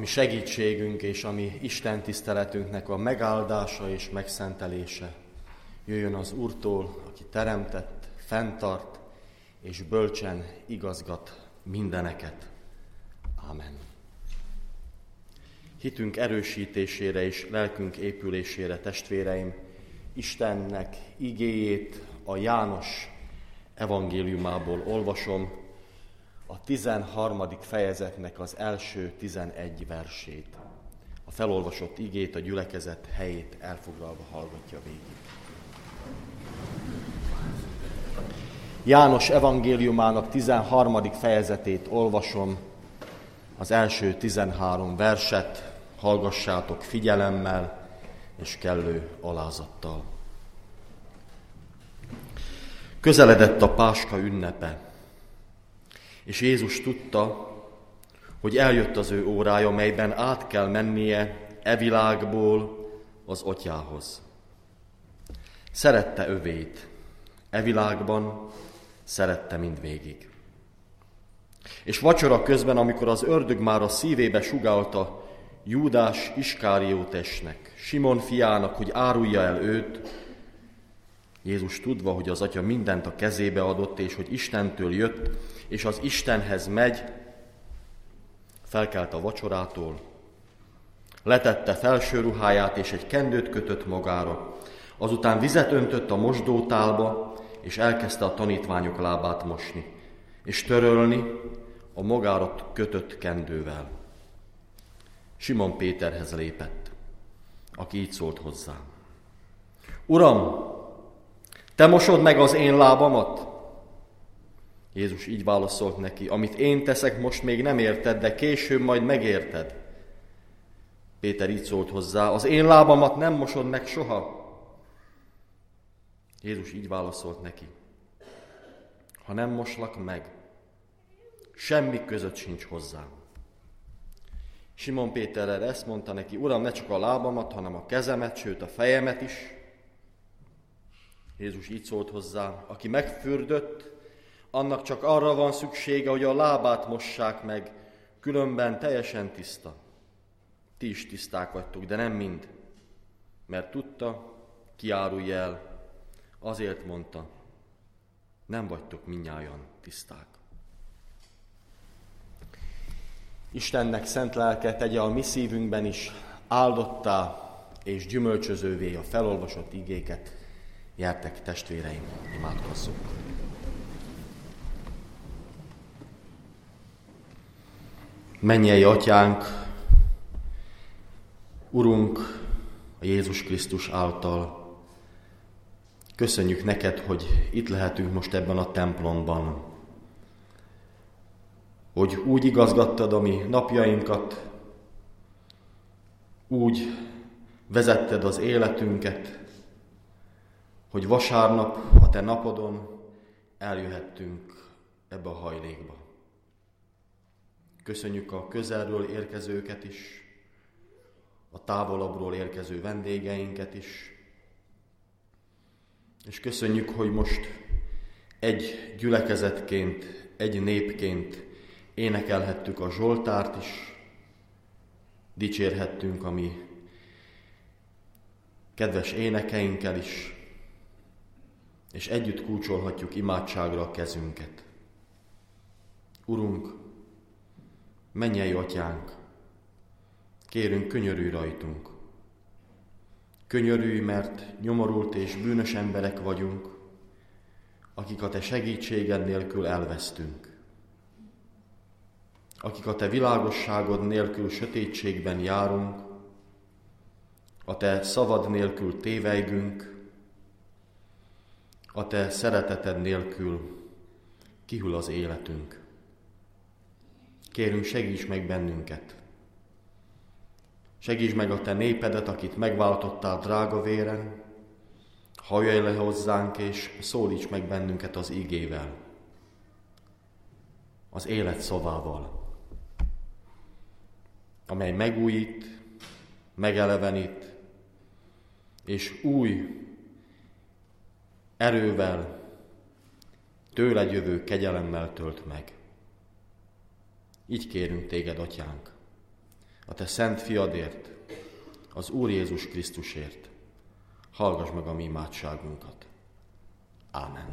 segítségünk és a mi Isten tiszteletünknek a megáldása és megszentelése jöjjön az Úrtól, aki teremtett, fenntart és bölcsen igazgat mindeneket. Ámen. Hitünk erősítésére és lelkünk épülésére, testvéreim, Istennek igéjét a János evangéliumából olvasom, a 13. fejezetnek az első 11 versét. A felolvasott igét a gyülekezet helyét elfoglalva hallgatja végig. János evangéliumának 13. fejezetét olvasom, az első 13 verset, hallgassátok figyelemmel és kellő alázattal. Közeledett a Páska ünnepe, és Jézus tudta, hogy eljött az ő órája, melyben át kell mennie e világból az Atyához. Szerette övét, e világban szerette mindvégig. És vacsora közben, amikor az ördög már a szívébe sugallta Júdás Iskáriótesnek, Simon fiának, hogy árulja el őt, Jézus tudva, hogy az Atya mindent a kezébe adott, és hogy Istentől jött, és az Istenhez megy, felkelt a vacsorától, letette felső ruháját, és egy kendőt kötött magára, azután vizet öntött a mosdótálba, és elkezdte a tanítványok lábát mosni, és törölni a magára kötött kendővel. Simon Péterhez lépett, aki így szólt hozzá: Uram, te mosod meg az én lábamat? Jézus így válaszolt neki: amit én teszek, most még nem érted, de később majd megérted. Péter így szólt hozzá: az én lábamat nem mosod meg soha. Jézus így válaszolt neki: ha nem moslak meg, semmi között sincs hozzám. Simon Péter erre ezt mondta neki: Uram, ne csak a lábamat, hanem a kezemet, sőt a fejemet is. Jézus így szólt hozzá: aki megfürdött, annak csak arra van szüksége, hogy a lábát mossák meg, különben teljesen tiszta. Ti is tiszták vagytok, de nem mind, mert tudta, ki árulja el. Azért mondta, nem vagytok mindnyájan tiszták. Istennek szent lelke tegye a mi szívünkben is áldottá és gyümölcsözővé a felolvasott igéket. Gyertek, testvéreim, imádkozzunk! Mennyei Atyánk, Urunk, a Jézus Krisztus által, köszönjük neked, hogy itt lehetünk most ebben a templomban, hogy úgy igazgattad a mi napjainkat, úgy vezetted az életünket, hogy vasárnap, a te napodon eljöhettünk ebbe a hajlékba. Köszönjük a közelről érkezőket is, a távolabbról érkező vendégeinket is, és köszönjük, hogy most egy gyülekezetként, egy népként énekelhettük a Zsoltárt is, dicsérhettünk a mi kedves énekeinkkel is, és együtt kulcsolhatjuk imádságra a kezünket. Urunk, mennyei Atyánk, kérünk, könyörülj rajtunk. Könyörülj, mert nyomorult és bűnös emberek vagyunk, akik a te segítséged nélkül elvesztünk. Akik a te világosságod nélkül sötétségben járunk, a te szavad nélkül tévejgünk, a te szereteted nélkül kihűl az életünk. Kérünk, segíts meg bennünket. Segíts meg a te népedet, akit megváltottál drága véren, hallj le hozzánk, és szólíts meg bennünket az igével, az élet szavával, amely megújít, megelevenít, és új erővel, tőled jövő kegyelemmel tölt meg. Így kérünk téged, Atyánk, a te szent fiadért, az Úr Jézus Krisztusért. Hallgass meg a mi imádságunkat. Ámen.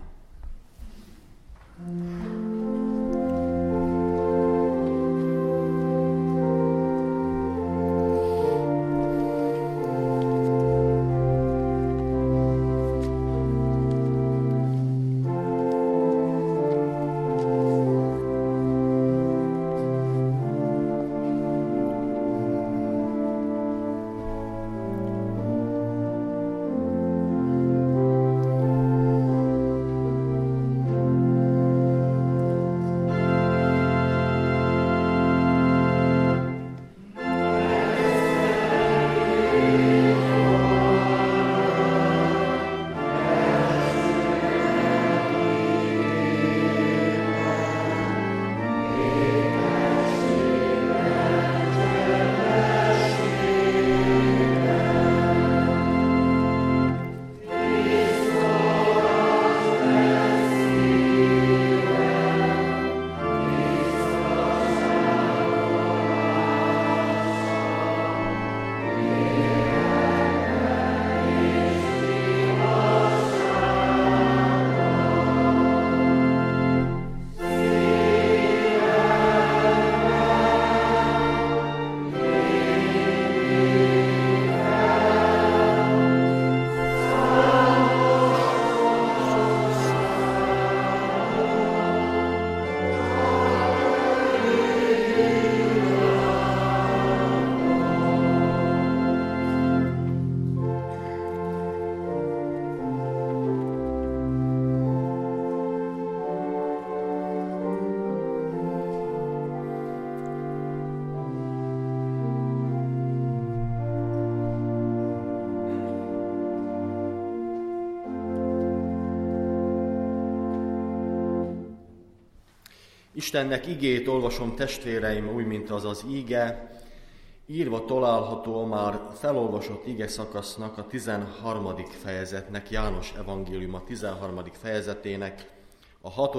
Istennek igét olvasom, testvéreim, úgy, mint az az íge, írva található a már felolvasott ige szakasznak, a 13. fejezetnek, János evangéliuma 13. fejezetének, a 6.,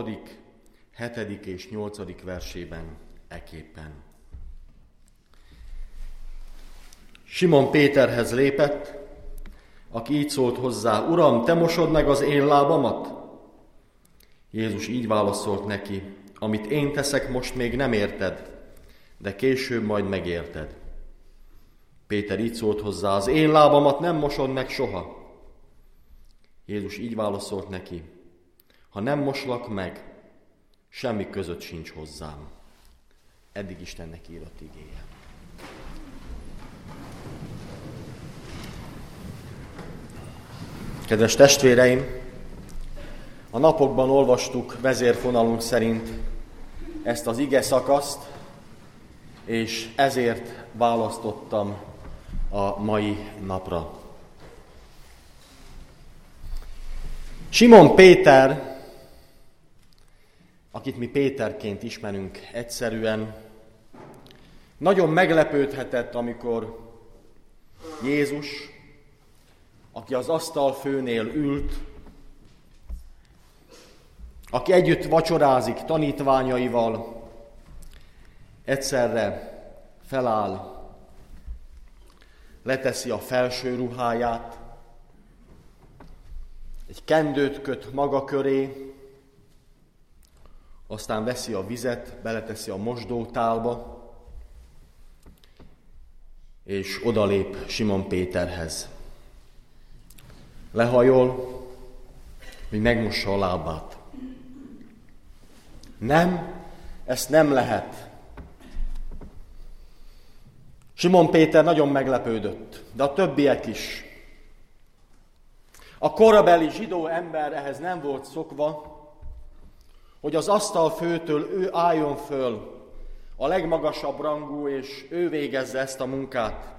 7. és 8. versében eképpen. Simon Péterhez lépett, aki így szólt hozzá: Uram, te mosod meg az én lábamat? Jézus így válaszolt neki: Amit én teszek, most még nem érted, de később majd megérted. Péter így szólt hozzá: Az én lábamat nem mosod meg soha. Jézus így válaszolt neki: Ha nem moslak meg, semmi között sincs hozzám. Eddig Istennek írott igéje. Kedves testvéreim, a napokban olvastuk vezérfonalunk szerint ezt az ige szakaszt, és ezért választottam a mai napra. Simon Péter, akit mi Péterként ismerünk egyszerűen, nagyon meglepődhetett, amikor Jézus, aki az asztalfőnél ült, aki együtt vacsorázik tanítványaival, egyszerre feláll, leteszi a felső ruháját, egy kendőt köt maga köré, aztán veszi a vizet, beleteszi a mosdótálba, és odalép Simon Péterhez. Lehajol, hogy megmossa a lábát. Nem, ezt nem lehet. Simon Péter nagyon meglepődött, de a többiek is. A korabeli zsidó ember ehhez nem volt szokva, hogy az asztalfőtől ő álljon föl, a legmagasabb rangú, és ő végezze ezt a munkát.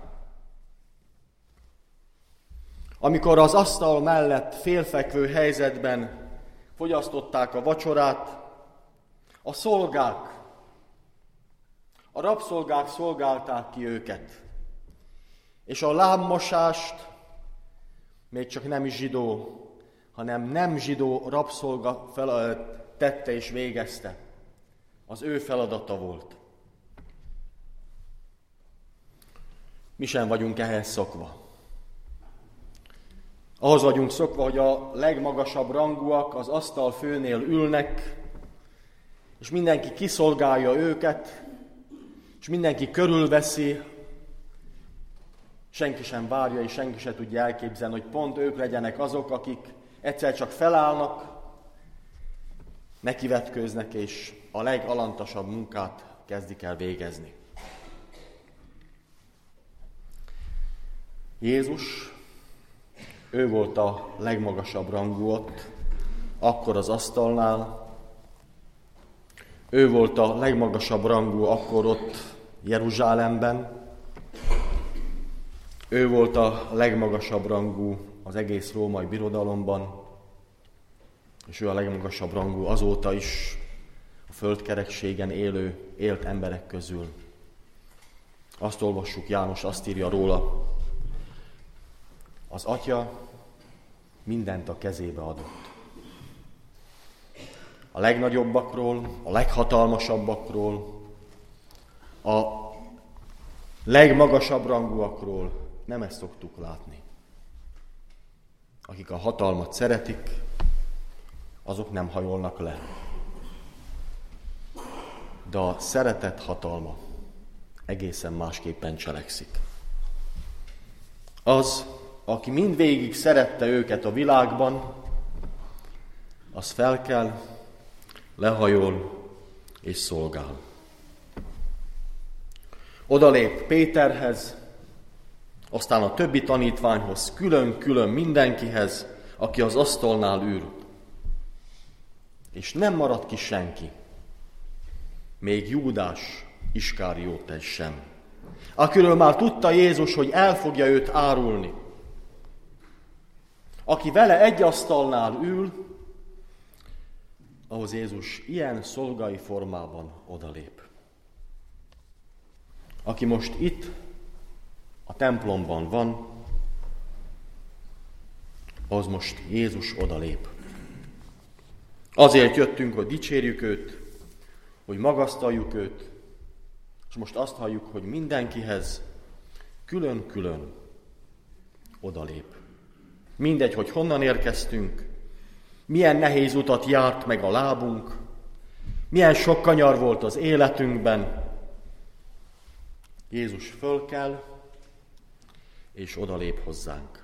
Amikor az asztal mellett félfekvő helyzetben fogyasztották a vacsorát, a szolgák, a rabszolgák szolgálták ki őket. És a lábmosást még csak nem is zsidó, hanem nem zsidó rabszolga tette és végezte. Az ő feladata volt. Mi sem vagyunk ehhez szokva. Ahhoz vagyunk szokva, hogy a legmagasabb rangúak az asztal főnél ülnek, és mindenki kiszolgálja őket, és mindenki körülveszi, senki sem várja, és senki sem tudja elképzelni, hogy pont ők legyenek azok, akik egyszer csak felállnak, nekivetkőznek, és a legalantasabb munkát kezdik el végezni. Jézus, ő volt a legmagasabb rangú ott, akkor az asztalnál. Ő volt a legmagasabb rangú akkor ott Jeruzsálemben. Ő volt a legmagasabb rangú az egész római birodalomban, és ő a legmagasabb rangú azóta is a földkerekségen élt emberek közül. Azt olvassuk, János azt írja róla, az Atya mindent a kezébe adott. A legnagyobbakról, a leghatalmasabbakról, a legmagasabb rangúakról nem ezt szoktuk látni. Akik a hatalmat szeretik, azok nem hajolnak le. De a szeretet hatalma egészen másképpen cselekszik. Az, aki mindvégig szerette őket a világban, az felkel, lehajol és szolgál. Odalép Péterhez, aztán a többi tanítványhoz, külön-külön mindenkihez, aki az asztalnál ül. És nem marad ki senki, még Júdás Iskáriótes sem, akiről már tudta Jézus, hogy el fogja őt árulni. Aki vele egy asztalnál ül, ahhoz Jézus ilyen szolgai formában odalép. Aki most itt, a templomban van, az most Jézus odalép. Azért jöttünk, hogy dicsérjük őt, hogy magasztaljuk őt, és most azt halljuk, hogy mindenkihez külön-külön odalép. Mindegy, hogy honnan érkeztünk, milyen nehéz utat járt meg a lábunk, milyen sok kanyar volt az életünkben. Jézus fölkel, és odalép hozzánk.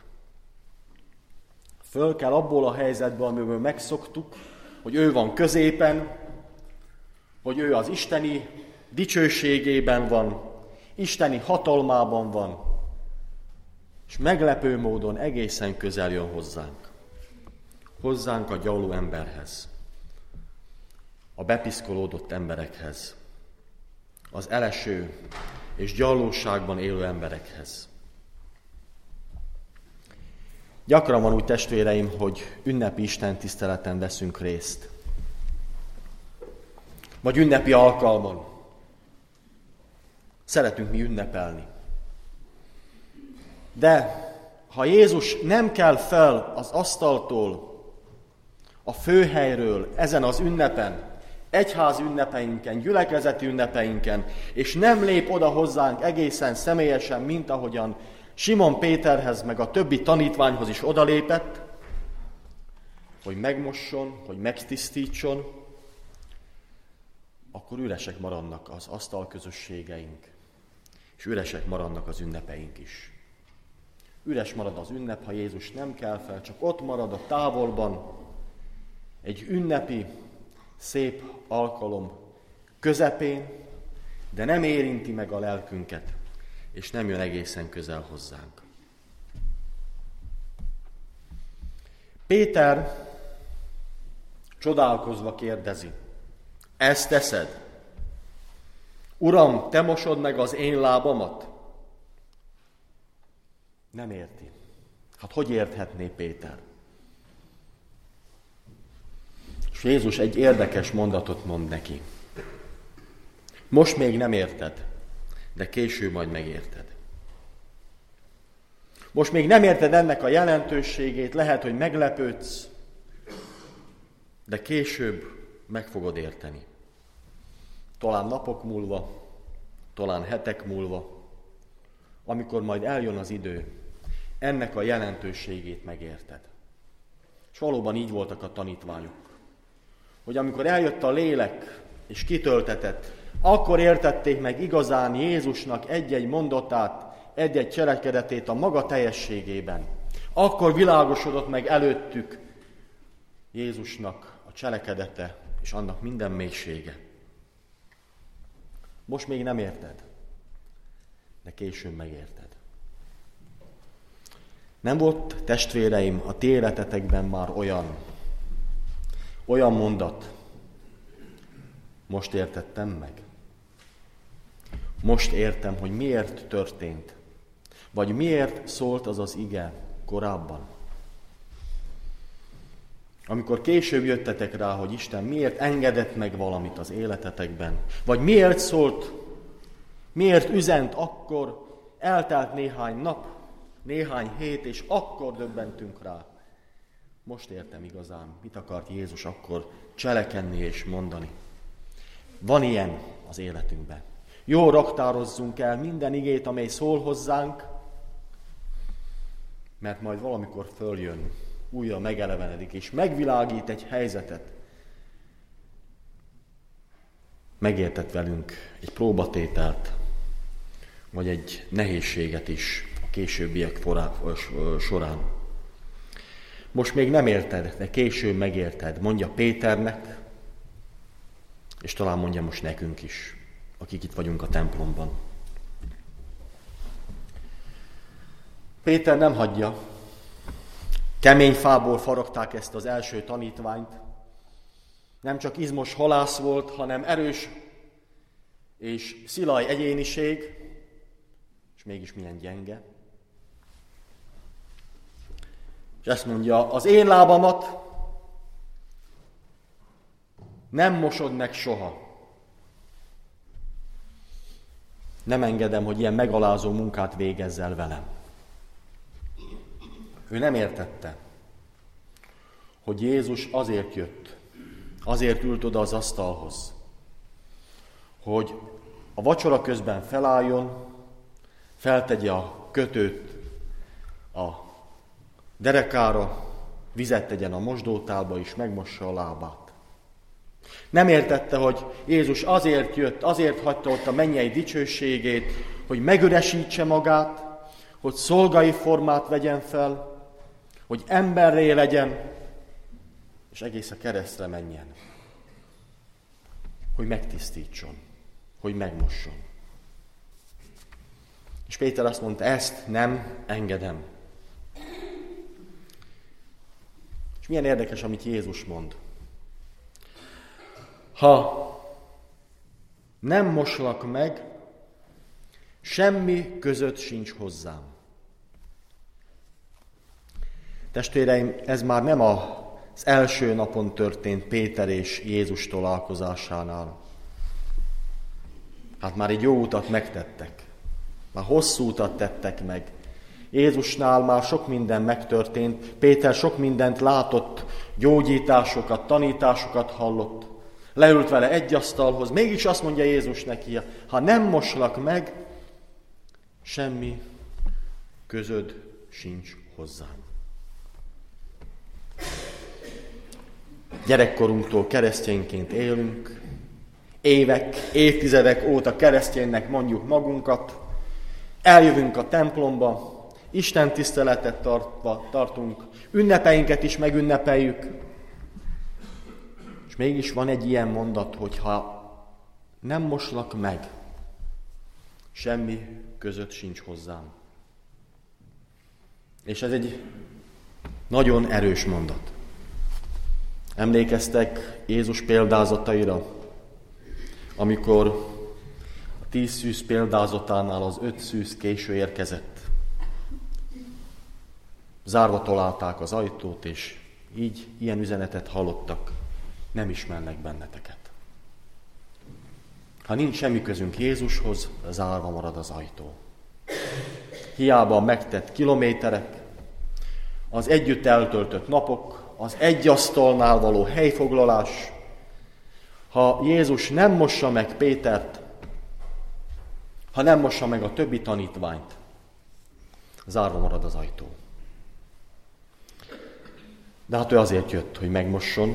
Fölkel abból a helyzetből, amiből megszoktuk, hogy ő van középen, hogy ő az isteni dicsőségében van, isteni hatalmában van, és meglepő módon egészen közel jön hozzánk. Hozzánk a gyaló emberhez, a bepiszkolódott emberekhez, az eleső és gyallóságban élő emberekhez. Gyakran van úgy, testvéreim, hogy ünnepi istentiszteleten veszünk részt. Vagy ünnepi alkalmon. Szeretünk mi ünnepelni. De ha Jézus nem kell fel az asztaltól, a főhelyről, ezen az ünnepen, egyház ünnepeinken, gyülekezeti ünnepeinken, és nem lép oda hozzánk egészen személyesen, mint ahogyan Simon Péterhez, meg a többi tanítványhoz is odalépett, hogy megmosson, hogy megtisztítson, akkor üresek maradnak az asztalközösségeink, és üresek maradnak az ünnepeink is. Üres marad az ünnep, ha Jézus nem kell fel, csak ott marad a távolban, egy ünnepi, szép alkalom közepén, de nem érinti meg a lelkünket, és nem jön egészen közel hozzánk. Péter csodálkozva kérdezi, ezt teszed? Uram, te mosod meg az én lábamat? Nem érti. Hát hogy érthetné Péter? És Jézus egy érdekes mondatot mond neki. Most még nem érted, de később majd megérted. Most még nem érted ennek a jelentőségét, lehet, hogy meglepődsz, de később meg fogod érteni. Talán napok múlva, talán hetek múlva, amikor majd eljön az idő, ennek a jelentőségét megérted. És valóban így voltak a tanítványok, hogy amikor eljött a lélek és kitöltetett, akkor értették meg igazán Jézusnak egy-egy mondatát, egy-egy cselekedetét a maga teljességében. Akkor világosodott meg előttük Jézusnak a cselekedete és annak minden mélysége. Most még nem érted, de később megérted. Nem volt, testvéreim, a ti életetekben már olyan mondat? Most értettem meg. Most értem, hogy miért történt, vagy miért szólt az az ige korábban. Amikor később jöttetek rá, hogy Isten miért engedett meg valamit az életetekben, vagy miért szólt, miért üzent akkor, eltelt néhány nap, néhány hét, és akkor döbbentünk rá. Most értem igazán, mit akart Jézus akkor cselekedni és mondani. Van ilyen az életünkben. Jól raktározzunk el minden igét, amely szól hozzánk, mert majd valamikor följön, újra megelevenedik, és megvilágít egy helyzetet. Megértett velünk egy próbatételt, vagy egy nehézséget is a későbbiek során. Most még nem érted, de később megérted, mondja Péternek, és talán mondja most nekünk is, akik itt vagyunk a templomban. Péter nem hagyja. Kemény fából faragták ezt az első tanítványt. Nem csak izmos halász volt, hanem erős és szilaj egyéniség, és mégis milyen gyenge. És ezt mondja, az én lábamat nem mosod meg soha. Nem engedem, hogy ilyen megalázó munkát végezzel velem. Ő nem értette, hogy Jézus azért jött, azért ült oda az asztalhoz, hogy a vacsora közben felálljon, feltegye a kötőt a derekára, vizet tegyen a mosdótálba és megmossa a lábát. Nem értette, hogy Jézus azért jött, azért hagyta ott a mennyei dicsőségét, hogy megüresítse magát, hogy szolgai formát vegyen fel, hogy emberré legyen, és egész a keresztre menjen. Hogy megtisztítson, hogy megmosson. És Péter azt mondta, ezt nem engedem. És milyen érdekes, amit Jézus mond. Ha nem moslak meg, semmi között sincs hozzám. Testvéreim, ez már nem az első napon történt Péter és Jézus találkozásánál. Hát már egy jó utat megtettek. Már hosszú utat tettek meg. Jézusnál már sok minden megtörtént. Péter sok mindent látott, gyógyításokat, tanításokat hallott. Leült vele egy asztalhoz. Mégis azt mondja Jézus neki, ha nem moslak meg, semmi közöd sincs hozzám. Gyerekkorunktól keresztényként élünk, évek, évtizedek óta kereszténynek mondjuk magunkat, eljövünk a templomba, Isten tiszteletet tartunk, ünnepeinket is megünnepeljük, és mégis van egy ilyen mondat, hogy ha nem moslak meg, semmi között sincs hozzám. És ez egy nagyon erős mondat. Emlékeztek Jézus példázataira, amikor a 10 szűz példázatánál az 5 szűz késő érkezett. Zárva találták az ajtót, és így ilyen üzenetet hallottak, nem ismernek benneteket. Ha nincs semmi közünk Jézushoz, zárva marad az ajtó. Hiába megtett kilométerek, az együtt eltöltött napok, az egy asztalnál való helyfoglalás, ha Jézus nem mossa meg Pétert, ha nem mossa meg a többi tanítványt, Zárva marad az ajtó. De hát ő azért jött, hogy megmossa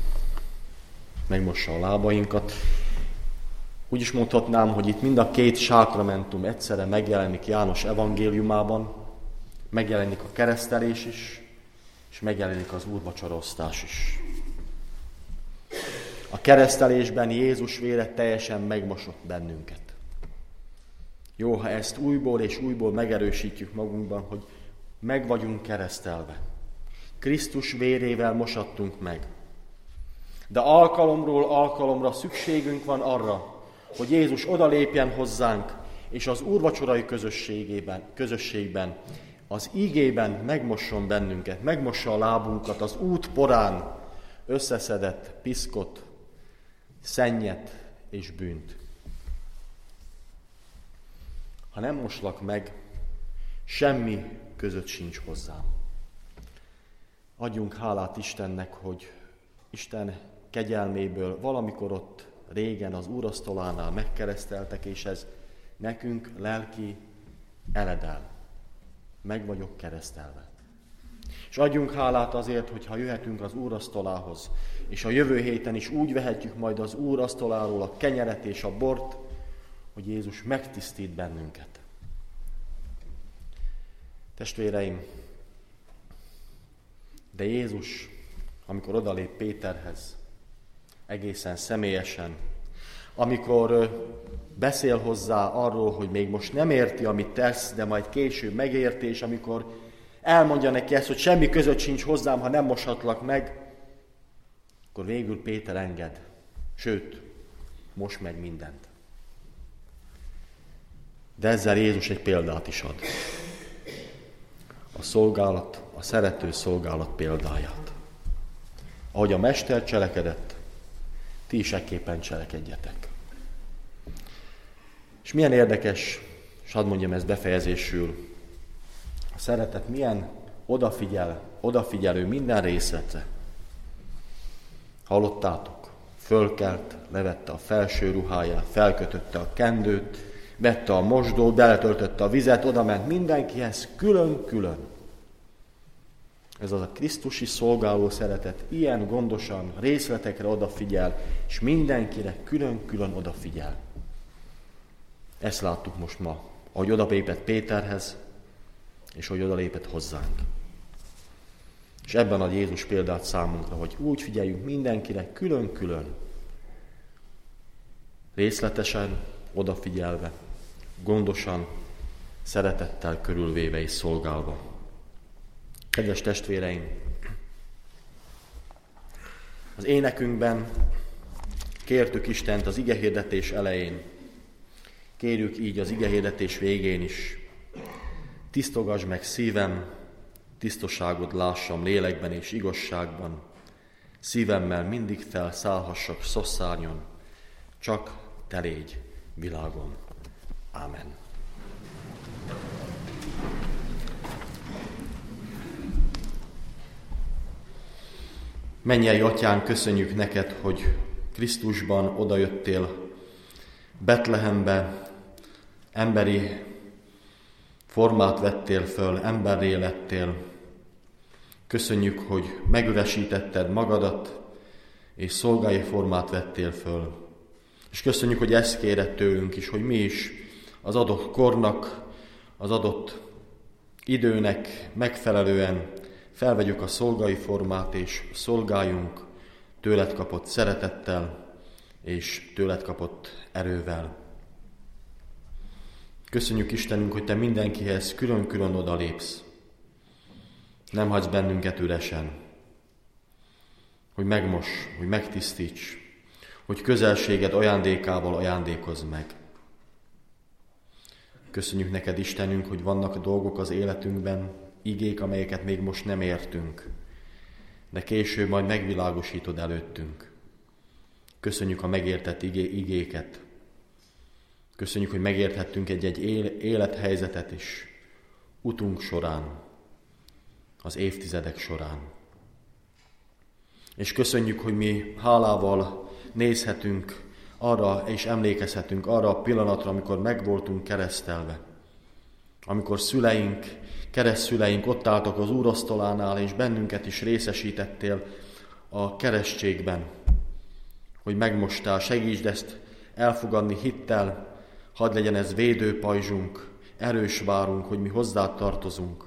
a lábainkat. Úgy is mondhatnám, hogy itt mind a két sákramentum egyszerre megjelenik János evangéliumában, megjelenik a keresztelés is, és megjelenik az úrvacsoraosztás is. A keresztelésben Jézus vére teljesen megmosott bennünket. Jó, ha ezt újból és újból megerősítjük magunkban, hogy meg vagyunk keresztelve. Krisztus vérével mosattunk meg. De alkalomról alkalomra szükségünk van arra, hogy Jézus odalépjen hozzánk, és az úrvacsorai közösségben, az ígében megmosson bennünket, megmossa a lábunkat az út porán összeszedett piszkot, szennyet és bűnt. Ha nem moslak meg, semmi között sincs hozzám. Adjunk hálát Istennek, hogy Isten kegyelméből valamikor ott régen az úrasztalánál megkereszteltek, és ez nekünk lelki eledel. Meg vagyok keresztelve. És adjunk hálát azért, hogy ha jöhetünk az úrasztalához, és a jövő héten is úgy vehetjük majd az úrasztaláról a kenyeret és a bort, hogy Jézus megtisztít bennünket. Testvéreim, de Jézus, amikor odalép Péterhez, egészen személyesen, amikor beszél hozzá arról, hogy még most nem érti, amit tesz, de majd később megérti, és amikor elmondja neki ezt, hogy semmi között sincs hozzám, ha nem moshatlak meg, akkor végül Péter enged. Sőt, mos meg mindent. De ezzel Jézus egy példát is ad. A szolgálat, a szerető szolgálat példáját. Ahogy a Mester cselekedett, ti is ekképpen cselekedjetek. És milyen érdekes, és hadd mondjam ezt befejezésül, a szeretet milyen odafigyelő minden részletre. Hallottátok? Fölkelt, levette a felső ruháját, felkötötte a kendőt, vette a mosdót, beletöltötte a vizet, odament mindenkihez külön-külön. Ez az a krisztusi szolgáló szeretet, ilyen gondosan részletekre odafigyel, és mindenkire külön-külön odafigyel. Ezt láttuk most ma, ahogy odalépett Péterhez, és hogy odalépett hozzánk. És ebben ad Jézus példát számunkra, hogy úgy figyeljünk mindenkire külön-külön, részletesen, odafigyelve, gondosan, szeretettel körülvéve és szolgálva. Kedves testvéreim, az énekünkben kértük Istent az igehirdetés elején, kérjük így az igehirdetés végén is, tisztogasd meg szívem, tisztaságot lássam lélekben és igazságban, szívemmel mindig felszállhassak szosszárnyon, csak te légy világom. Ámen. Mennyei Atyánk, köszönjük neked, hogy Krisztusban odajöttél Betlehembe, emberi formát vettél föl, emberré lettél. Köszönjük, hogy megüresítetted magadat, és szolgálói formát vettél föl. És köszönjük, hogy ezt kéred tőlünk is, hogy mi is az adott kornak, az adott időnek megfelelően felvegyük a szolgai formát, és szolgáljunk tőled kapott szeretettel, és tőled kapott erővel. Köszönjük Istenünk, hogy te mindenkihez külön-külön odalépsz. Nem hagysz bennünket üresen. Hogy megmos, hogy megtisztíts, hogy közelséged ajándékával ajándékozz meg. Köszönjük neked Istenünk, hogy vannak dolgok az életünkben, igék, amelyeket még most nem értünk, de később majd megvilágosítod előttünk. Köszönjük a megértett igéket. Köszönjük, hogy megérthettünk egy élethelyzetet is utunk során, az évtizedek során. És köszönjük, hogy mi hálával nézhetünk arra, és emlékezhetünk arra a pillanatra, amikor meg voltunk keresztelve. amikor szüleink, keresztszüleink ott álltak az úrasztalánál, és bennünket is részesítettél a keresztségben, hogy megmostál, segítsd ezt elfogadni hittel, hadd legyen ez védőpajzsunk, erős várunk, hogy mi hozzád tartozunk.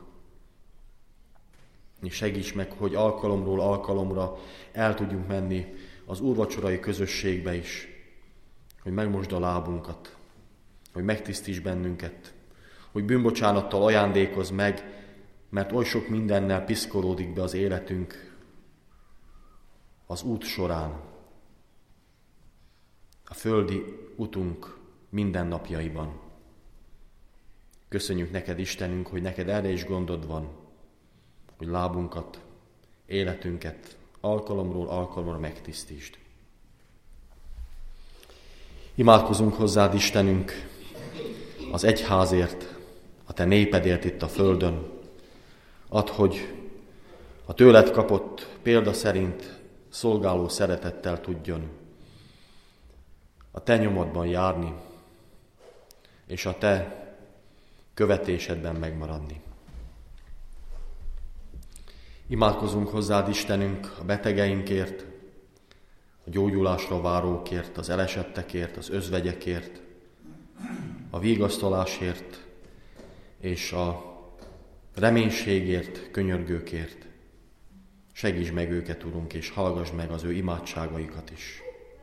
És segíts meg, hogy alkalomról alkalomra el tudjunk menni az úrvacsorai közösségbe is, hogy megmosd a lábunkat, hogy megtisztíts bennünket, hogy bűnbocsánattal ajándékozz meg, mert oly sok mindennel piszkolódik be az életünk az út során, a földi utunk mindennapjaiban. Köszönjük neked, Istenünk, hogy neked erre is gondod van, hogy lábunkat, életünket alkalomról alkalomra megtisztítsd. Imádkozunk hozzád, Istenünk, az egyházért, a te népedért itt a földön. Add, hogy a tőled kapott példa szerint szolgáló szeretettel tudjon a te nyomodban járni, és a te követésedben megmaradni. Imádkozunk hozzád, Istenünk, a betegeinkért, a gyógyulásra várókért, az elesettekért, az özvegyekért, a vigasztalásért és a reménységért, könyörgőkért. Segíts meg őket, Urunk, és hallgass meg az ő imádságaikat is.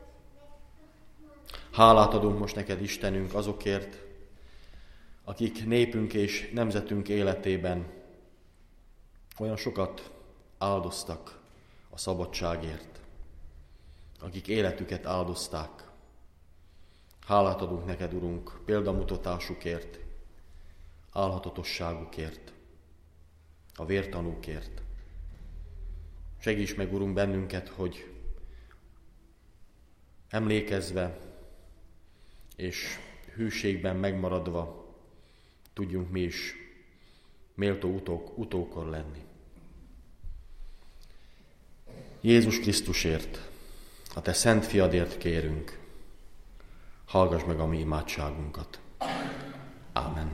Hálát adunk most neked, Istenünk, azokért, akik népünk és nemzetünk életében olyan sokat áldoztak a szabadságért, akik életüket áldozták. Hálát adunk neked, Urunk, példamutatásukért, álhatatosságukért, a vértanúkért. Segíts meg, Urunk, bennünket, hogy emlékezve és hűségben megmaradva tudjunk mi is méltó utókor lenni. Jézus Krisztusért, a te szent fiadért kérünk, hallgass meg a mi imádságunkat. Ámen.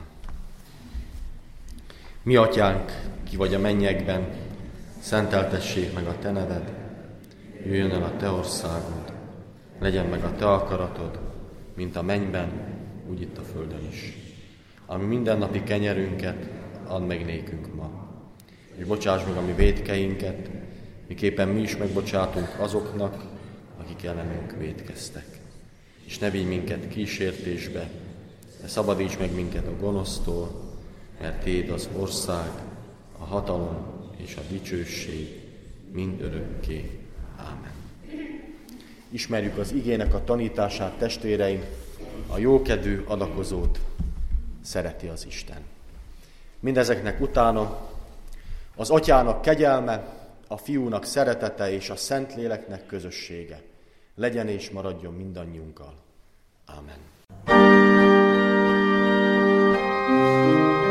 Mi atyánk, ki vagy a mennyekben, szenteltessék meg a te neved, jöjjön el a te országod, legyen meg a te akaratod, mint a mennyben, úgy itt a földön is. Ami mindennapi kenyerünket add meg nékünk ma, és bocsáss meg a mi vétkeinket, miképpen mi is megbocsátunk azoknak, akik ellenünk vétkeztek. És ne vigy minket kísértésbe, de szabadíts meg minket a gonosztól, mert tiéd az ország, a hatalom és a dicsőség mind örökké. Ámen. Ismerjük az igének a tanítását, testvéreim, a jókedvű adakozót szereti az Isten. Mindezeknek utána az Atyának kegyelme, a Fiúnak szeretete és a Szentléleknek közössége legyen és maradjon mindannyiunkkal. Ámen.